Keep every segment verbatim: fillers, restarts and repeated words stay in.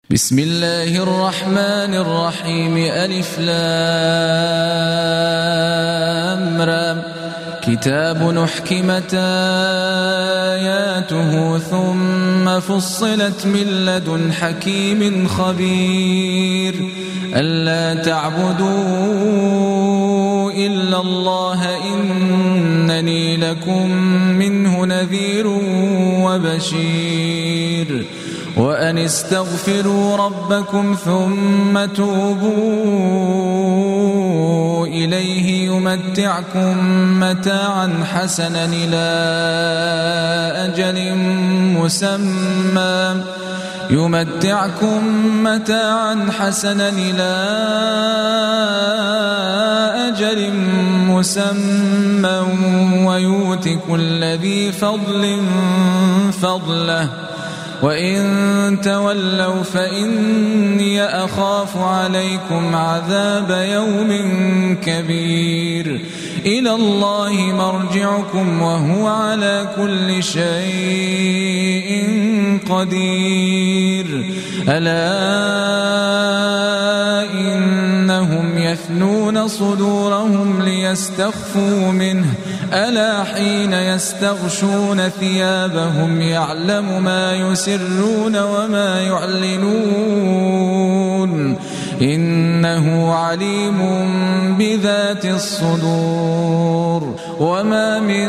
بسم الله الرحمن الرحيم. ألف لام را. كتاب أحكمت آياته ثم فصلت من لدن حكيم خبير ألا تعبدوا إلا الله إنني لكم منه نذير وبشير وأن استغفروا ربكم ثم توبوا إليه يمتعكم متاعا حسنا إلى أجل مسمى يمتعكم متاعا حسنا إلى أجل مسمى ويؤت كل ذي فضل فضله وإن تولوا فإني أخاف عليكم عذاب يوم كبير إلى الله مرجعكم وهو على كل شيء قدير ألا إنهم يثنون صدورهم ليستخفوا منه ألا حين يستغشون ثيابهم يعلم ما يسرون وما يعلنون إنه عليم بذات الصدور وما من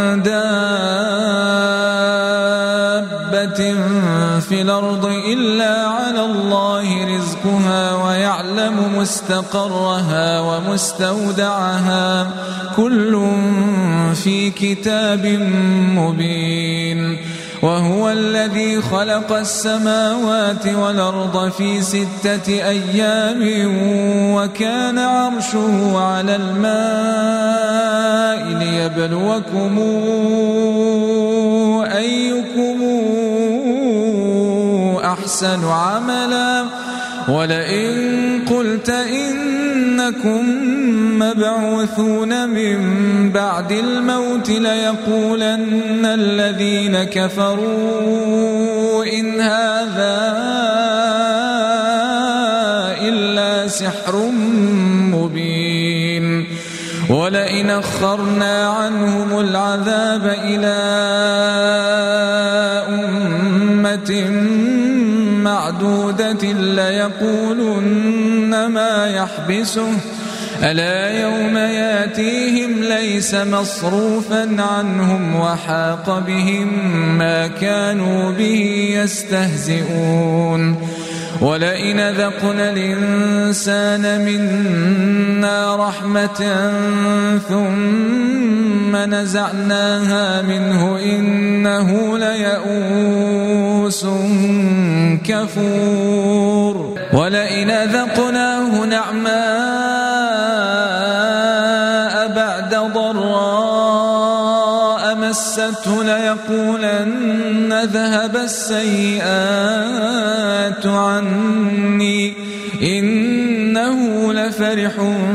دابة في الأرض إلا على الله رزقها ويعلم مستقرها ومستودعها كل في كتاب مبين وهو الذي خلق السماوات والأرض في ستة أيام وكان عرشه على الماء ليبلوكم أيكم أحسن عملا ولئن قلت إنكم مبعوثون من بعد الموت ليقولن الذين كفروا إن هذا إلا سحر مبين ولئن أخرنا عنهم العذاب إلى أمة معدودة ليقولن ما يحبسه ألا يوم ياتيهم ليس مصروفا عنهم وحاق بهم ما كانوا به يستهزئون ولئن ذقنا الإنسان منا رحمة ثم نزعناها منه إنه ليئوس كفور ولئن ذقناه نعماء بعد ضراء مسته ليقولن ذهب السيئات عني إنه لفرح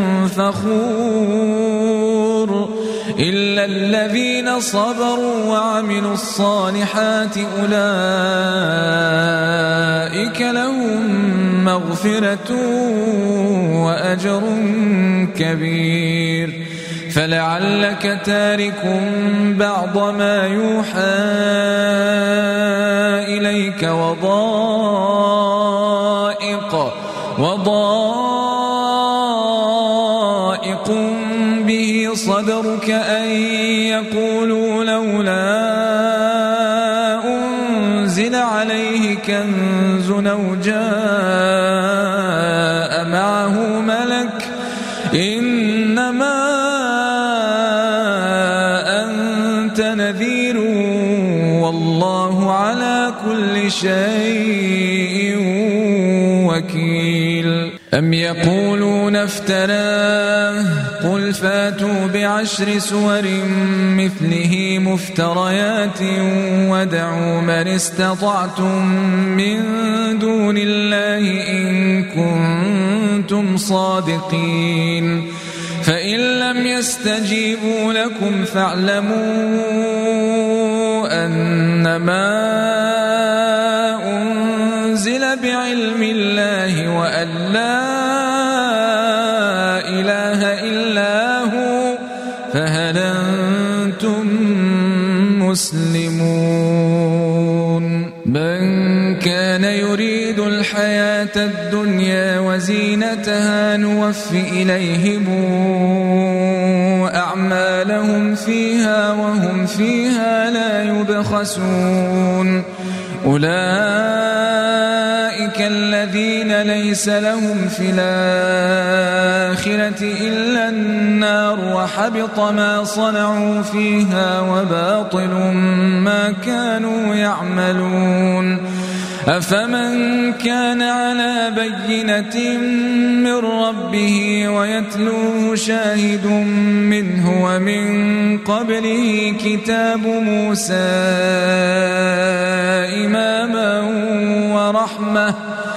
فخور إلا الذين صبروا وعملوا الصالحات أولئك لهم مغفرة وأجر كبير فلعلك تارك بعض ما يوحى إليك وضائق وضائق به صدرك أن يقولوا لولا أنزل عليه كنز أو جاء معه ملك إنما أنت نذير والله على كل شيء وكيل أم يقولون افتراه قل فاتوا بعشر سور مثله مفتريات ودعوا من استطعتم من دون الله إن كنتم صادقين فإن لم يستجيبوا لكم فاعلموا أنما أنزل بعلم بعلم الله وأن لا إله إلا هو فهل أنتم مسلمون من كان يريد الحياة الدنيا وزينتها نوف إليهم أعمالهم فيها وهم فيها لا يبخسون أولئك الذين ليس لهم في الآخرة إلا النار وحبط ما صنعوا فيها وباطل ما كانوا يعملون أفمن كان على بينة من ربه ويتلوه شاهد منه ومن قبله كتاب موسى إماما ورحمة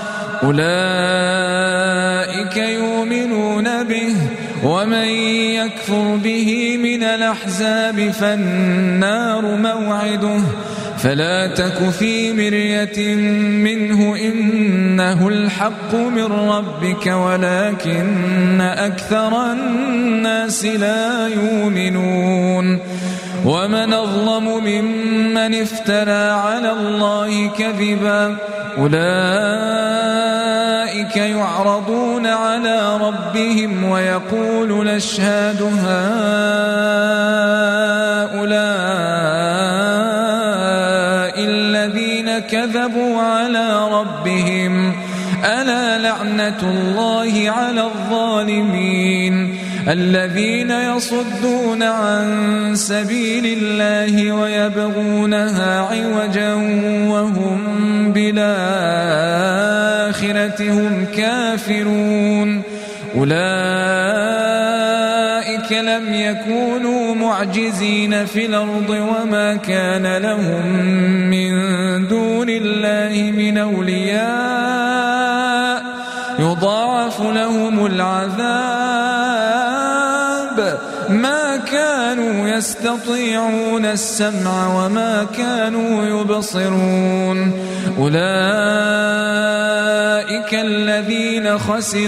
أولئك يؤمنون به ومن يكفر به من الأحزاب فالنار موعده فلا تك في مرية منه إنه الحق من ربك ولكن أكثر الناس لا يؤمنون ومن أظلم ممن افترى على الله كذبا أولئك يعرضون على ربهم ويقول الأشهاد هؤلاء الذين كذبوا على ربهم ألا لعنة الله على الظالمين الذين يصدون عن سبيل الله ويبغونها عوجا وهم بالآخرة هم كافرون أولئك لم يكونوا معجزين في الأرض وما كان لهم من دون الله من أولياء يضاعف لهم العذاب ما كانوا يستطيعون السمع وما كانوا يبصرون أولئك الذين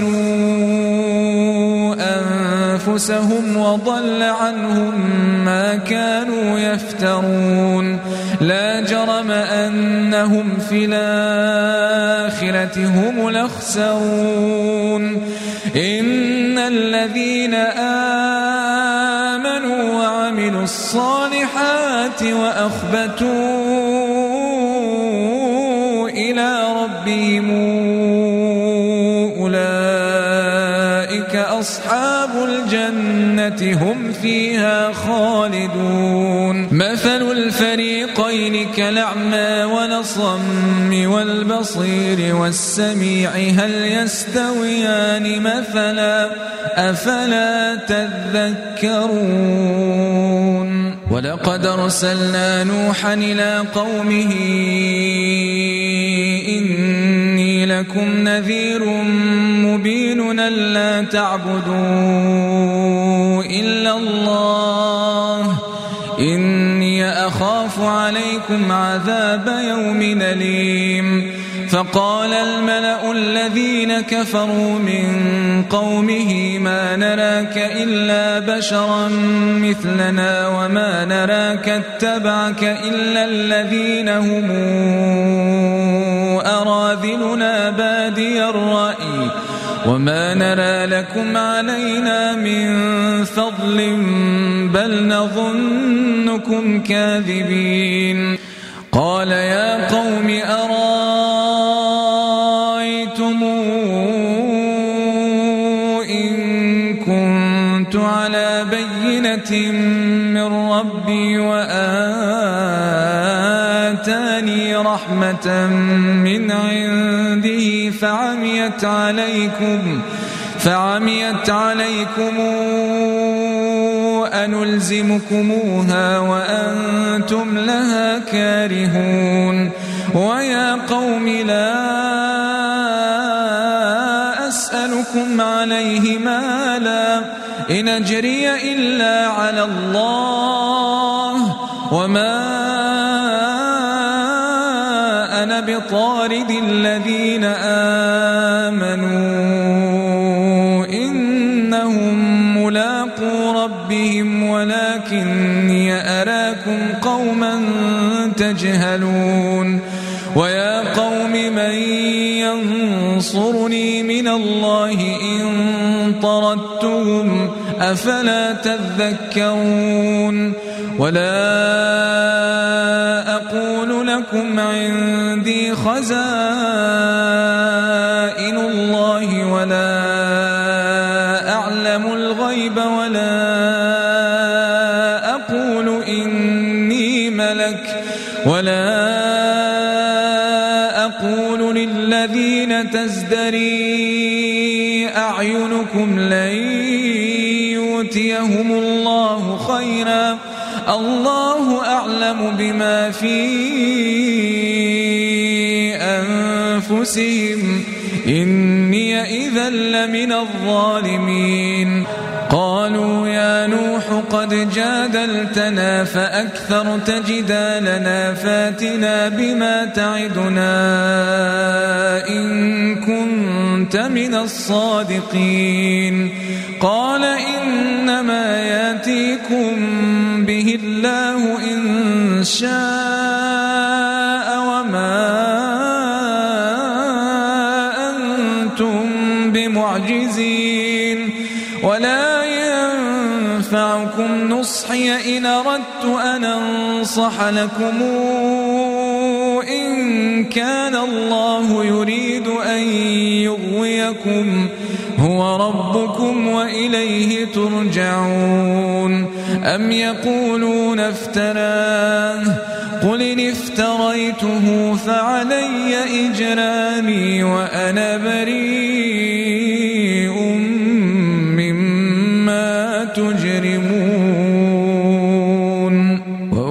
خسروا أنفسهم وضل عنهم ما كانوا يفترون لا جرم أنهم في الآخرة هم الأخسرون إن الذين آمنوا وعملوا الصالحات وأخبتوا إلى ربهم أولئك أصحاب الجنة هم فيها خالدون مثل الفريقين كالأعمى والأصم والبصير والسميع هل يستويان مثلا أفلا تذكرون ولقد أرسلنا نوحا إلى قومه إني لكم نذير مبين ألا تعبدوا إلا الله إني أخاف عليكم عذاب يوم أليم فقال الملأ الذين كفروا من قومه ما نراك إلا بشرا مثلنا وما نراك اتبعك إلا الذين هم أراذلنا بادي الرأي وما نرى لكم علينا من فضل بل نظنكم كاذبين قال يا قوم أرأيتم إن كنت على بينة من ربي وآتاني رحمة من عنده فعميت عليكم فعميت عليكم أنلزمكموها وأنتم لها كارهون ويا قوم لا أسألكم عليه مالا إن أجري إلا على الله وما أنا بطارد الذين آمنوا قوما تجهلون ويا قوم من ينصرني من الله إن طردتهم أفلا تذكرون ولا أقول لكم عندي خزائن الله ولا أعلم الغيب ولا أقول إني ملك ولا أقول للذين تزدري أعينكم لن يؤتيهم الله خيرا الله أعلم بما في أنفسهم إني إذا لمن الظالمين قالوا يا نوح قد جادلتنا فأكثرت جدالنا فاتنا بما تعدنا إن كنت من الصادقين قال إنما ياتيكم به الله إن شاء وما أنتم بمعجزين ولا ينفعكم نصحي إن أردت أن أنصح لكم إن كان الله يريد أن يغويكم هو ربكم وإليه ترجعون أم يقولون افتراه قل إن افتريته فعلي إجرامي وأنا بريء مما تجرمون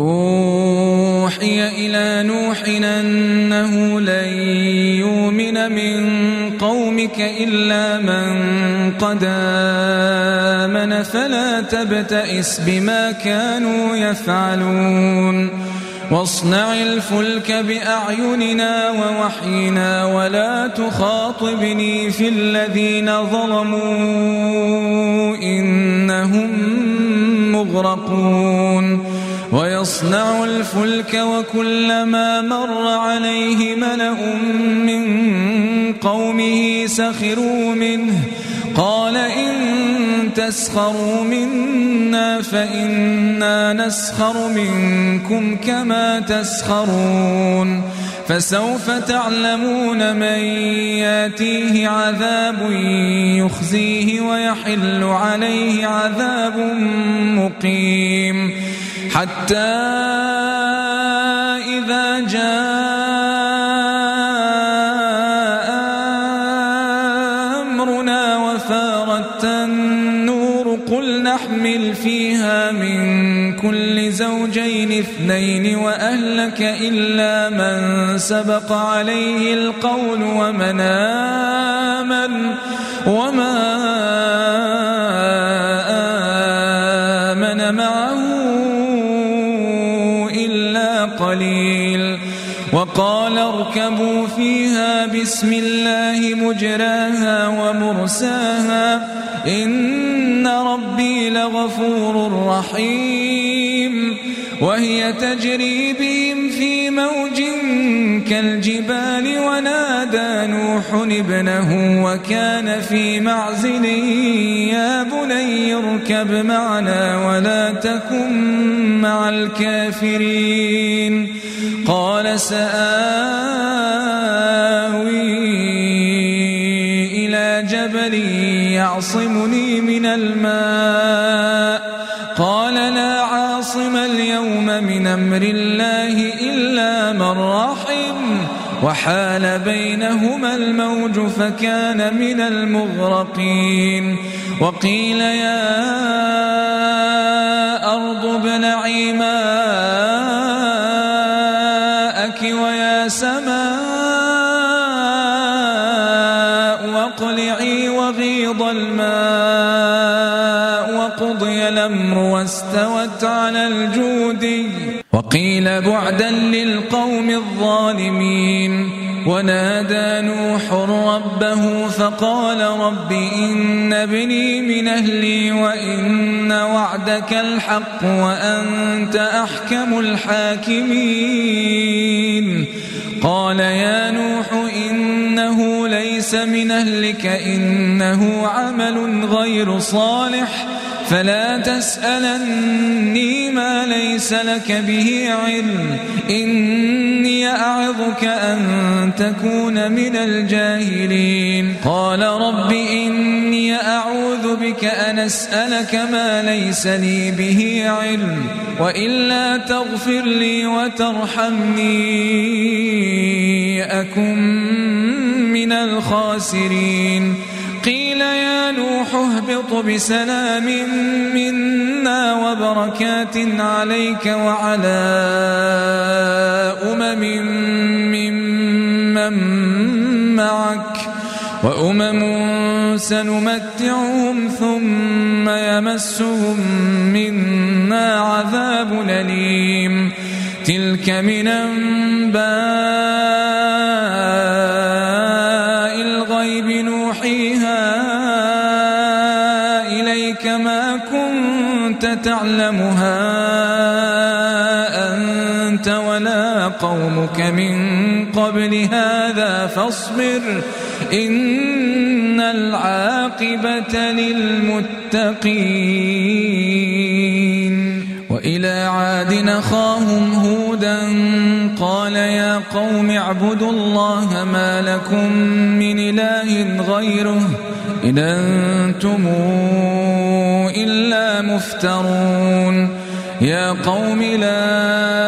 وأوحي إلى نوح أنه لن يؤمن من قومك إلا من قد آمن فلا تبتئس بما كانوا يفعلون واصنع الفلك بأعيننا ووحينا ولا تخاطبني في الذين ظلموا إنهم مغرقون ويصنع الفلك وكلما مر عليه ملأ من قومه سخروا منه قال إن تسخروا منا فإنا نسخر منكم كما تسخرون فسوف تعلمون من ياتيه عذاب يخزيه ويحل عليه عذاب مقيم حتى إذا جاء أمرنا وفارت النور قل نحمل فيها من كل زوجين اثنين وأهلك إلا من سبق عليه القول ومن آمن وما آمن معه إلا قليل وقال اركبوا فيها بسم الله مجراها ومرساها إن ربي لغفور رحيم وهي تجري بهم في موج كالجبال ونادى نوح ابنه وكان في معزل يا بني اركب معنا ولا تكن مع الكافرين قال سآوي إلى جبل يعصمني من الماء قال لا عاصم اليوم من أمر الله إلا من رحم وحال بينهما الموج فكان من المغرقين وقيل يا أرض ابلعي ماءك ويا سماء واقلعي وغيض الماء وقضي الأمر واستوت على الجودي وقيل بعدا للقوم الظالمين ونادى نوح ربه فقال رب إن ابني من أهلي وإن وعدك الحق وأنت أحكم الحاكمين قال يا نوح إنه ليس من أهلك إنه عمل غير صالح فلا تسألني ما ليس لك به علم إني أعظك أن تكون من الجاهلين قال رب إني أعوذ بك أن أسألك ما ليس لي به علم وإلا تغفر لي وترحمني أكن من الخاسرين قيل يا نوح اهبط بسلام منا وبركات عليك وعلى أمم ممن معك وأمم سنمتعهم ثم يمسهم منا عذاب أليم تلك من أنباء الغيب نوحيها إليك ما كنت تعلمها أنت ولا قومك من قبل هذا فاصبر إن العاقبة للمتقين وإلى عاد أخاهم هودا قال يا قوم اعبدوا الله ما لكم من إله غيره إن أنتم إلا مفترون يا قوم لا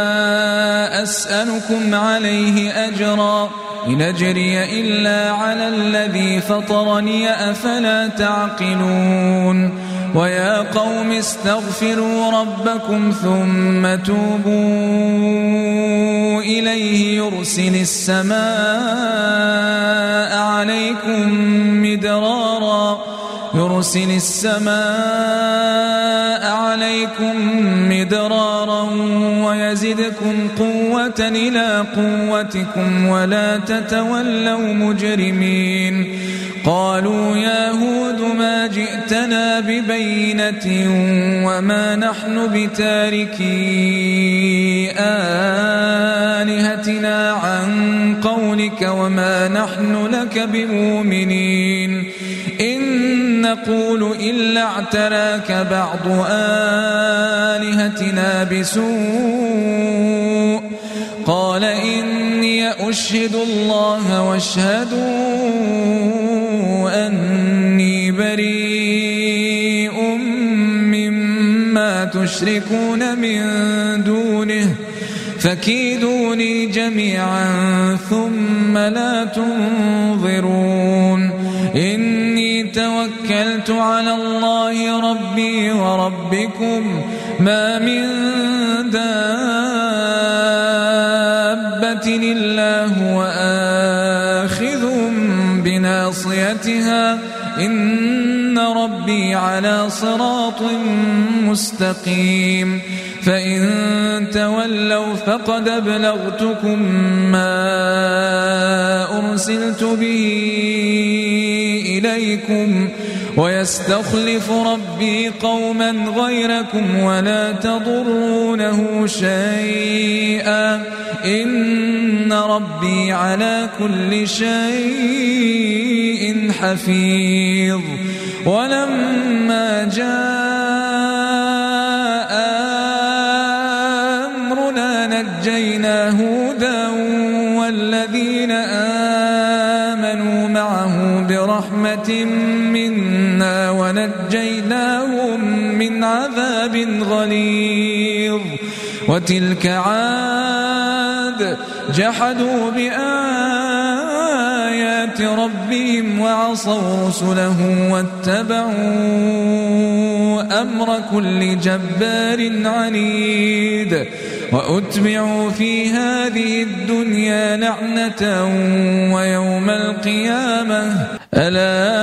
أسألكم عليه أجرا إن أجري إلا على الذي فطرني أفلا تعقلون ويا قوم استغفروا ربكم ثم توبوا إليه يرسل السماء عليكم مدرارا يرسل السماء عليكم مدرارا ويزدكم قوة إلى قوتكم ولا تتولوا مجرمين قالوا يا هود ما جئتنا ببينة وما نحن بتاركي آلهتنا عن قولك وما نحن لك بمؤمنين إن نقول إلا اعتراك بعض آلهتنا بسوء قال إني أشهد الله واشهدوا أني بريء مما تشركون من دونه فكيدوني جميعا ثم لا تنظرون إني توكلت على الله ربي وربكم ما من دابة إلا هو آخذ بناصيتها إن ربي على صراط مستقيم فإن تولوا فقد أبلغتكم ما أرسلت به إليكم ويستخلف ربي قوما غيركم ولا تضرونه شيئا إن ربي على كل شيء حفيظ ولما جاء أمرنا نجينا هودا والذين آمنوا معه برحمة منا ونجيناهم من عذاب غليظ وتلك عاد جحدوا بآيات ربهم وعصوا رسله واتبعوا أمر كل جبار عنيد وأتبعوا في هذه الدنيا لعنة ويوم القيامة ألا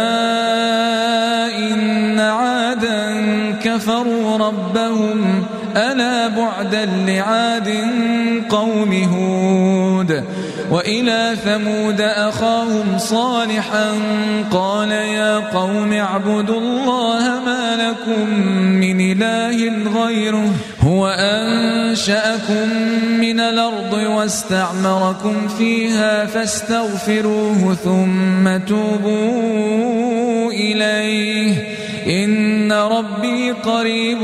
إن عادا كفروا ربهم ألا بعدا لعاد قوم هود وإلى ثمود أخاهم صالحا قال يا قوم اعبدوا الله ما لكم من إله غيره هو أنشأكم من الأرض واستعمركم فيها فاستغفروه ثم توبوا إليه إن ربي قريب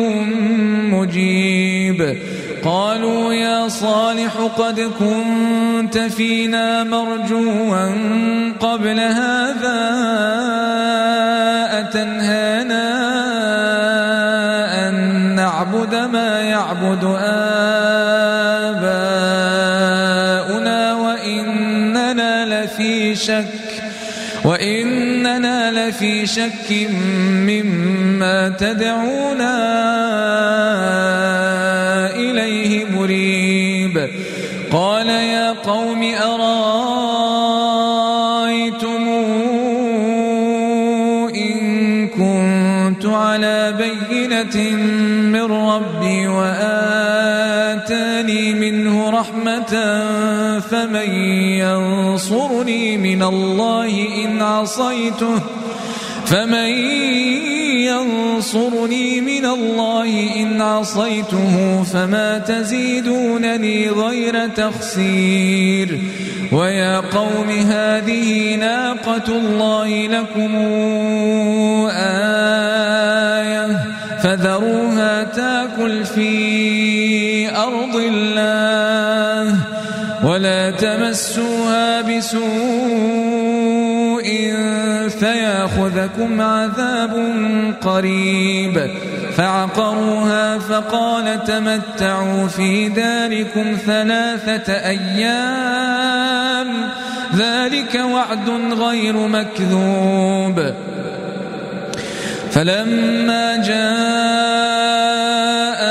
مجيب. قالوا يا صالح قد كنت فينا مرجوا قبل هذا أتنهانا أن نعبد ما يعبد آباؤنا وإننا لفي شك وإننا لفي شك مما تدعونا إليه مريب. قال يا قوم أرأيتم إن كنت على بينة من ربي وآتاني منه رحمة فمن ينصرني من الله إن عصيته فمن ينصرني من الله إن عصيته فما تزيدونني غير تخسير. ويا قوم هذه ناقة الله لكم آية فذروها تأكل في أرض الله ولا تمسوها بسوء فيأخذكم عذاب قريب. فعقروها فقال تمتعوا في داركم ثلاثة أيام ذلك وعد غير مكذوب. فلما جاء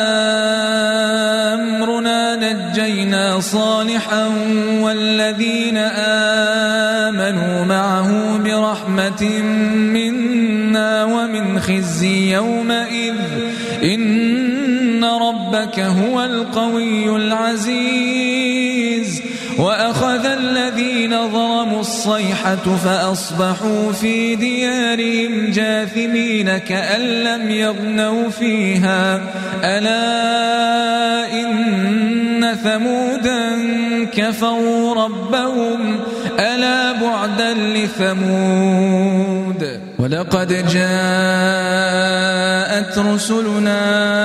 أمرنا نجينا صالحا والذين آمنوا معه برحمة منا ومن خزي يومئذ إن ربك هو القوي العزيز. وأخذ الذين ظلموا الصيحة فأصبحوا في ديارهم جاثمين كأن لم يغنوا فيها ألا إن ثمودا كفروا ربهم ألا بعدا لثمود. ولقد جاءت رسلنا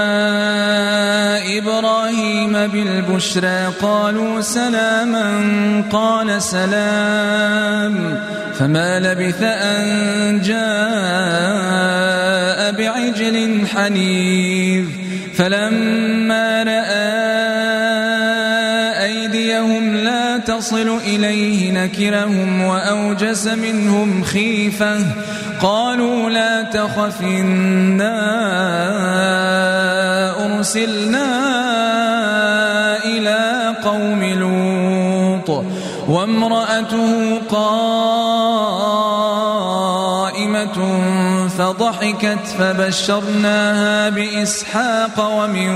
إبراهيم بالبشرى قالوا سلاما قال سلام فما لبث أن جاء بعجل حنيذ. فلما رأى أيديهم لا تصل إليه نكرهم وأوجس منهم خيفة قالوا لا تخف إنا أرسلنا إلى قوم لوط وامرأته قائمة فضحكت فبشرناها بإسحاق ومن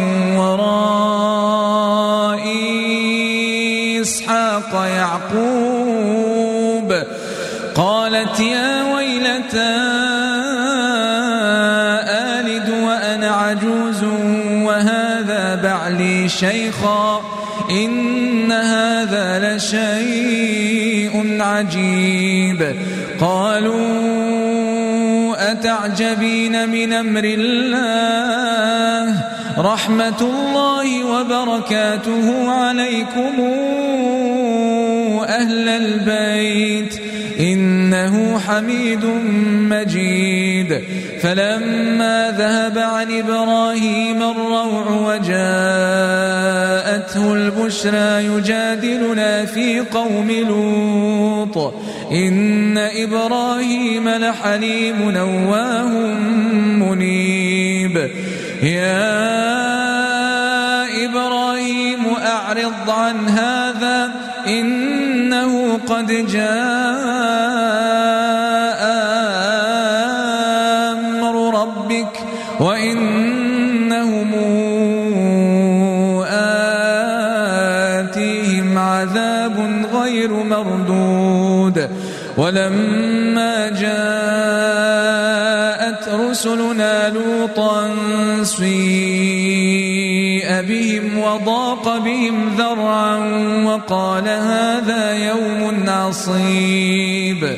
وراء إسحاق يعقوب. قالت يا ويلتى آلد وأنا عجوز وهذا بعلي شيخا إن هذا لشيء عجيب. قالوا أتعجبين من أمر الله رحمة الله وبركاته عليكم أهل البيت إنه حميد مجيد. فلما ذهب عن إبراهيم الروع وجاءته البشرى يجادلنا في قوم لوط إن إبراهيم لحليم أواه منيب. يا إبراهيم أعرض عن هذا إنه قد جاء أمر ربك وإنهم آتيهم عذاب غير ولما جاءت رسلنا لوطا سيء بهم وضاق بهم ذرعا وقال هذا يوم عصيب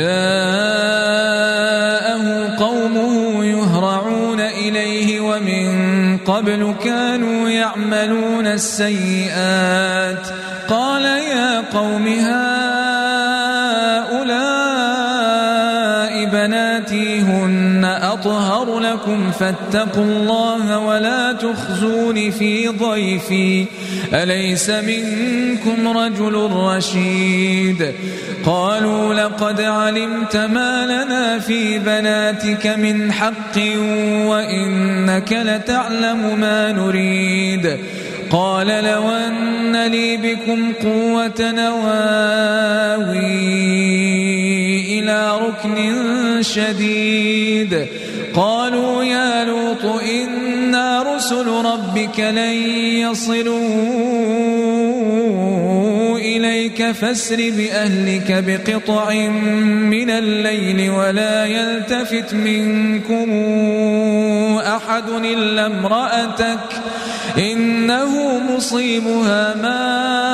وجاءه قومه يهرعون إليه ومن قبل كانوا يعملون السيئات قال يا قوم هؤلاء بناتي هن أطهر لكم فاتقوا الله ولا تخزون في ضيفي أليس منكم رجل رشيد قالوا لقد علمت ما لنا في بناتك من حق وإنك لتعلم ما نريد قال لو أن لي بكم قوة نواوي إلى ركن شديد قالوا يا لوط إنا رسل ربك لن يصلوا إليك فاسر بأهلك بقطع من الليل ولا يلتفت منكم أحد إلا امرأتك إنه مصيبها ما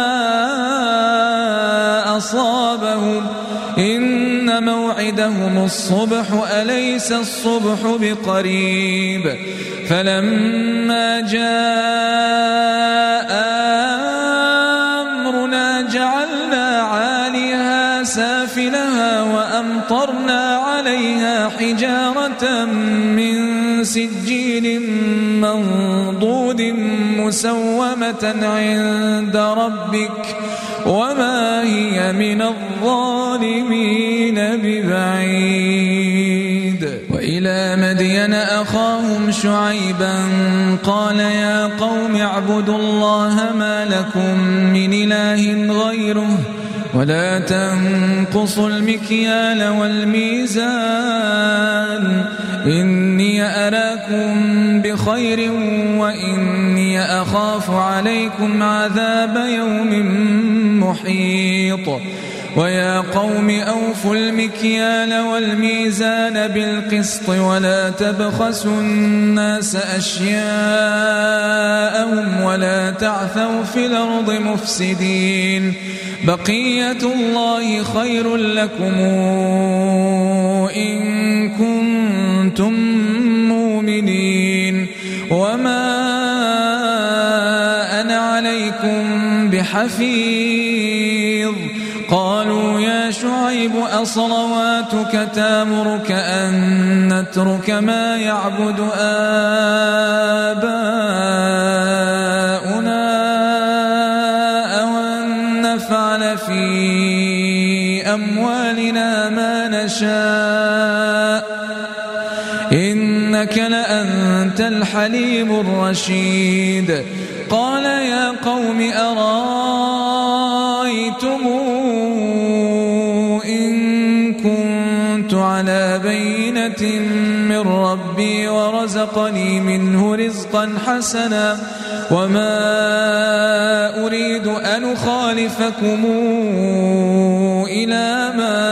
أصابهم إن موعدهم الصبح أليس الصبح بقريب فلما جاء أمرنا جعلنا عاليها سافلها وأمطرنا عليها حجارة من سجيل منضود مسومة عند ربك وما هي من الظالمين ببعيد وإلى مدين أخاهم شعيبا قال يا قوم اعبدوا الله ما لكم من إله غيره ولا تنقصوا المكيال والميزان إني أراكم بخير وإني أخاف عليكم عذاب يوم محيط ويا قوم أوفوا المكيال والميزان بالقسط ولا تبخسوا الناس أشياءهم ولا تعثوا في الأرض مفسدين بقية الله خير لكم إن كنتم مؤمنين وما أنا عليكم بحفيظ قالوا يا شعيب أصلواتك تأمرك أن نترك ما يعبد آباؤنا أو أن نفعل في أموالنا ما نشاء إنك لأنت الحليم الرشيد قال يا قوم أرأيتم إن كنت على بينة من ربي ورزقني منه رزقا حسنا وما أريد أن أخالفكم إلى ما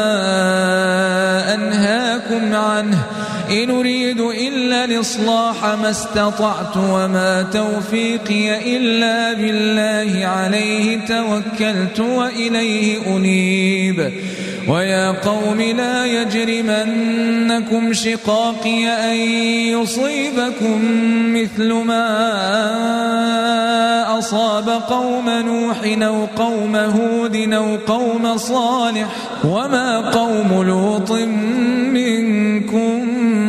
أنهاكم عنه إن أريد إلا الإصلاح ما استطعت وما توفيقي إلا بالله عليه توكلت وإليه أنيب ويا قوم لا يجرمنكم شقاقي أن يصيبكم مثل ما أصاب قوم نوح أو قوم هود أو قوم صالح وما قوم لوط منكم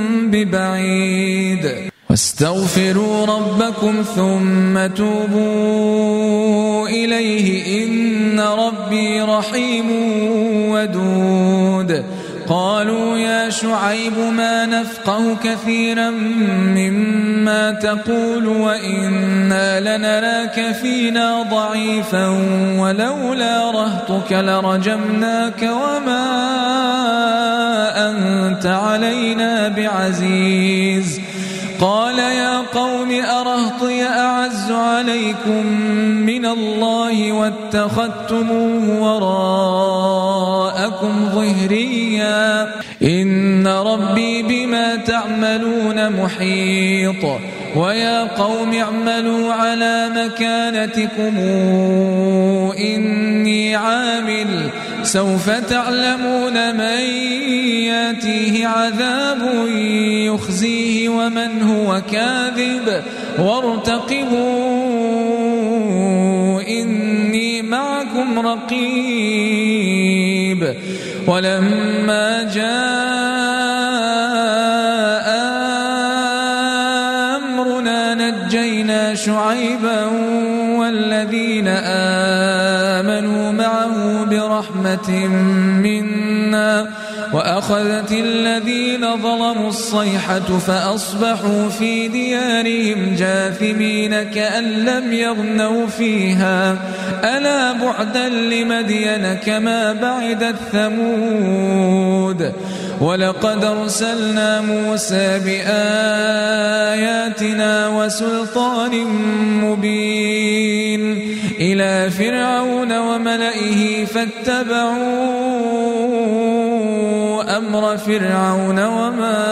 ببعيد واستغفروا ربكم ثم توبوا إليه إن ربي رحيم ودود قالوا يا شعيب ما نفقه كثيرا مما تقول وإنا لنراك فينا ضعيفا ولولا رهطك لرجمناك وما أنت علينا بعزيز قال يا قوم أرهطي أعز عليكم من من الله واتخذتموه وراءكم ظهريا إن ربي بما تعملون محيط ويا قوم اعملوا على مكانتكم إني عامل سوف تعلمون من ياتيه عذاب يخزيه ومن هو كاذب وارتقبوا إني معكم رقيب ولما جاء أمرنا نجينا شعيبا والذين آمنوا معه برحمة منا وأخذت الذين ظلموا الصيحة فأصبحوا في ديارهم جاثمين كأن لم يغنوا فيها ألا بعدا لمدين كما بعدت ثمود ولقد أرسلنا موسى بآياتنا وسلطان مبين إلى فرعون وملئه فاتبعوا أمر فرعون وما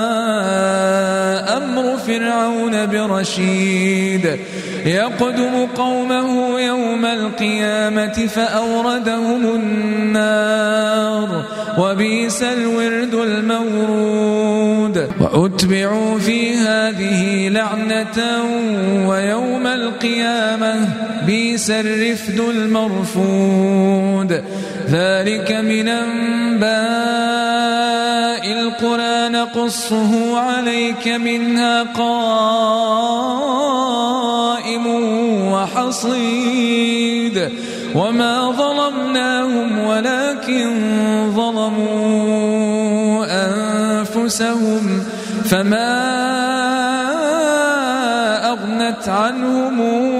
أمر فرعون برشيد يقدم قومه يوم القيامة فأوردهم النار وبئس الورد المورود وأتبعوا في هذه لعنة ويوم القيامة بئس الرفد المرفود ذلك من أنباء القرى نقصه عليك منها قائم وحصيد وما ظلمناهم ولكن ظلموا أنفسهم فما أغنت عنهم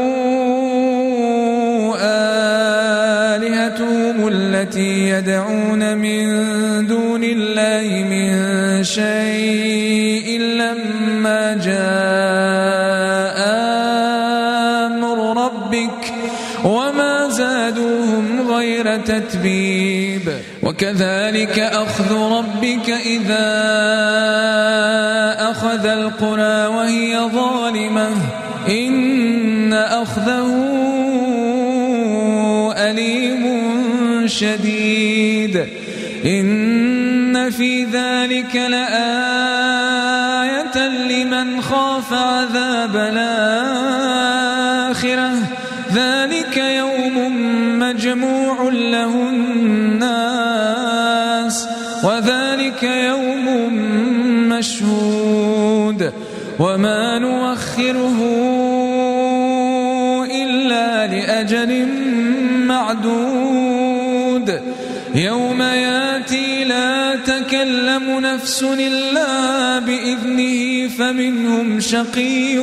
آلهتهم التي يدعون من دون الله من شيء لما جاء أمر ربك وما زادوهم غير تتبيب وكذلك أخذ ربك إذا أخذ القرى وهي ظالمة إن أخذه أليم شديد إن في ذلك لآية لمن خاف عذاب الآخرة ذلك يوم مجموع له الناس وذلك يوم مشهود وما نؤخره إلا لأجل معدود يوم ياتي لا تكلم نفس إلا بإذنه فمنهم شقي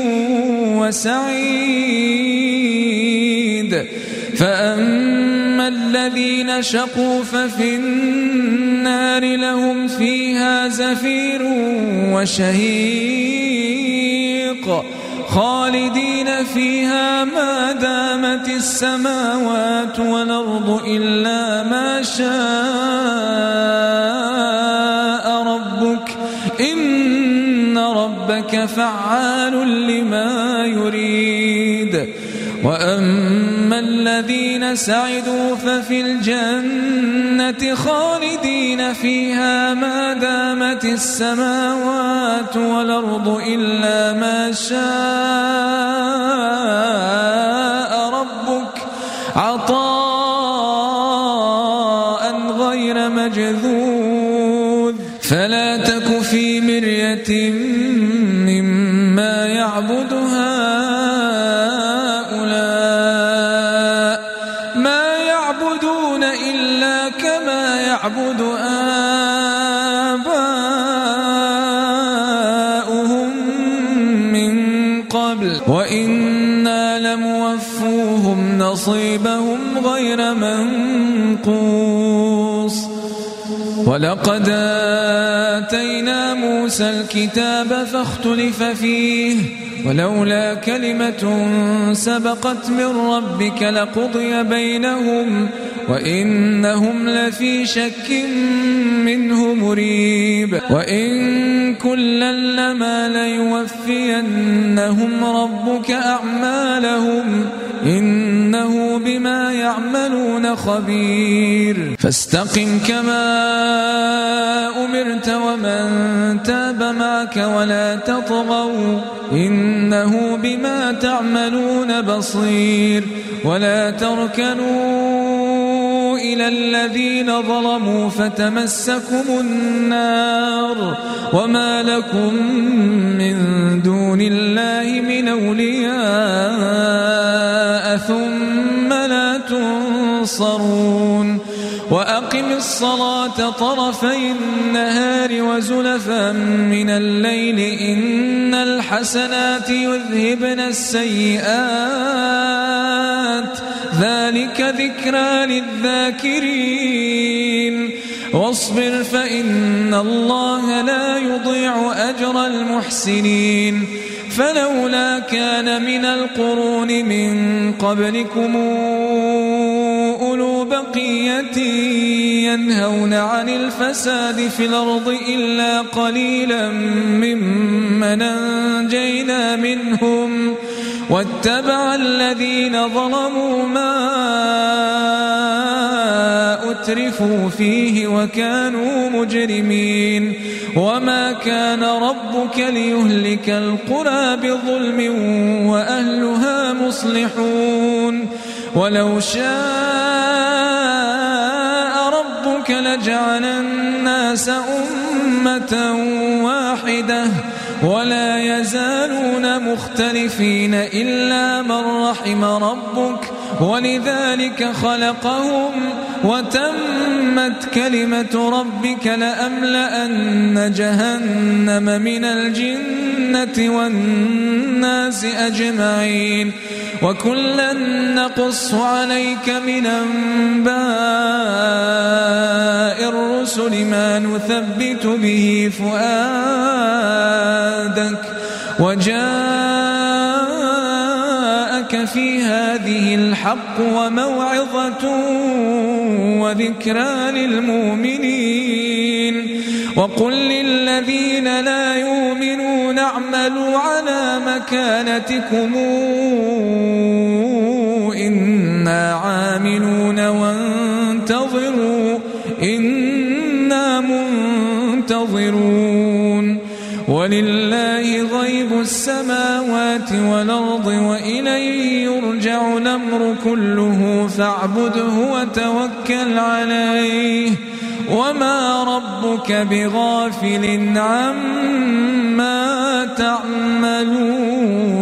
وسعيد فأما الذين شقوا ففي النار لهم فيها زفير وشهيق خالدين فيها ما دامت السماوات والأرض إلا ما شاء ربك إن ربك فعال لما يريد وأما الذين سعدوا ففي الجنة خالدين فيها ما دامت السماوات والأرض إلا ما شاء ربك عطاء غير مجذوذ فلا تك في مرية مما يعبد هؤلاء ما يعبدون إلا كما يعبد آباؤهم من قبل وإنا لموفوهم نصيبهم غير منقوص ولقد آتينا موسى موسى الكتاب فاختلف فيه ولولا كلمة سبقت من ربك لقضي بينهم وإنهم لفي شك منه مريب وإن كلا لما ليوفينهم ربك أعمالهم إنه بما يعملون خبير فاستقم كما أمرت ومن تاب معك ولا تطغوا إنه بما تعملون بصير ولا تركنوا إلى الذين ظلموا فتمسكم النار وما لكم من دون الله من أولياء ثم لا تنصرون وأقم الصلاة طرفي النهار وزلفا من الليل إن الحسنات يذهبن السيئات ذلك ذكرى للذاكرين واصبر فإن الله لا يضيع أجر المحسنين فلولا كان من القرون من قبلكم أولو بقية ينهون عن الفساد في الأرض إلا قليلا ممن أنجينا منهم واتبع الذين ظلموا ما أترفوا فيه وكانوا مجرمين وما كان ربك ليهلك القرى بظلم وأهلها مصلحون ولو شاء ربك لجعل الناس أمة واحدة ولا يزالون مختلفين إلا من رحم ربك ولذلك خلقهم وتمت كلمة ربك لأملأن جهنم من الجنة والناس أجمعين وكلا نقص عليك من أنباء الرسل ما نثبت به فؤادك وجاءك في هذه الحق وموعظة وذكرى للمؤمنين وقل للذين لا يؤمنون اعملوا على مكانتكم إنا عاملون وانتظروا إنا منتظرون ولله غيب السماوات والأرض وإليه يرجع الأمر كله فاعبده وتوكل عليه وما ربك بغافل عما تعملون